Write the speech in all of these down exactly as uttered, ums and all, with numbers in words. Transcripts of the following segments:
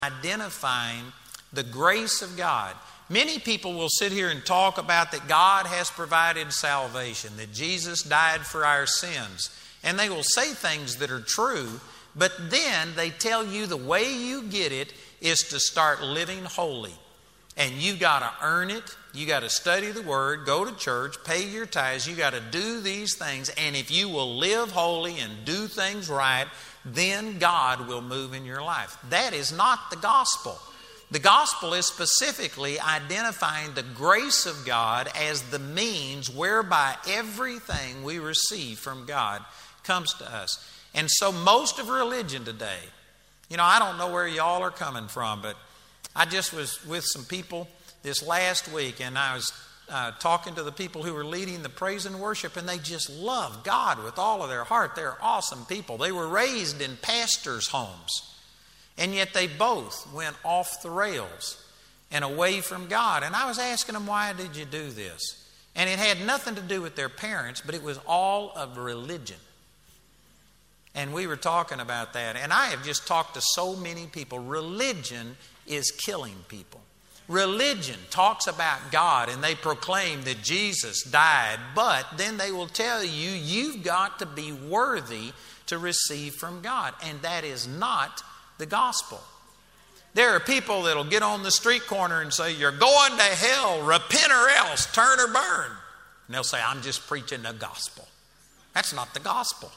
identifying the grace of God. Many people will sit here and talk about that God has provided salvation, that Jesus died for our sins. And they will say things that are true, but then they tell you the way you get it is to start living holy. And you got to earn it. You got to study the Word, go to church, pay your tithes. You got to do these things. And if you will live holy and do things right, then God will move in your life. That is not the gospel. The gospel is specifically identifying the grace of God as the means whereby everything we receive from God comes to us. And so most of religion today, you know, I don't know where y'all are coming from, but I just was with some people this last week, and I was uh, talking to the people who were leading the praise and worship, and they just love God with all of their heart. They're awesome people. They were raised in pastors' homes, and yet they both went off the rails and away from God. And I was asking them, why did you do this? And it had nothing to do with their parents, but it was all of religion. And we were talking about that. And I have just talked to so many people. Religion is killing people. Religion talks about God and they proclaim that Jesus died, but then they will tell you, you've got to be worthy to receive from God. And that is not the gospel. There are people that will get on the street corner and say, you're going to hell, repent or else, turn or burn. And they'll say, I'm just preaching the gospel. That's not the gospel.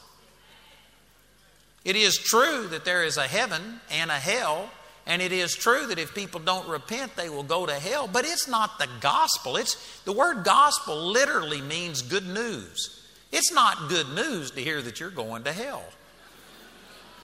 It is true that there is a heaven and a hell, and it is true that if people don't repent, they will go to hell, but it's not the gospel. It's the word gospel literally means good news. It's not good news to hear that you're going to hell.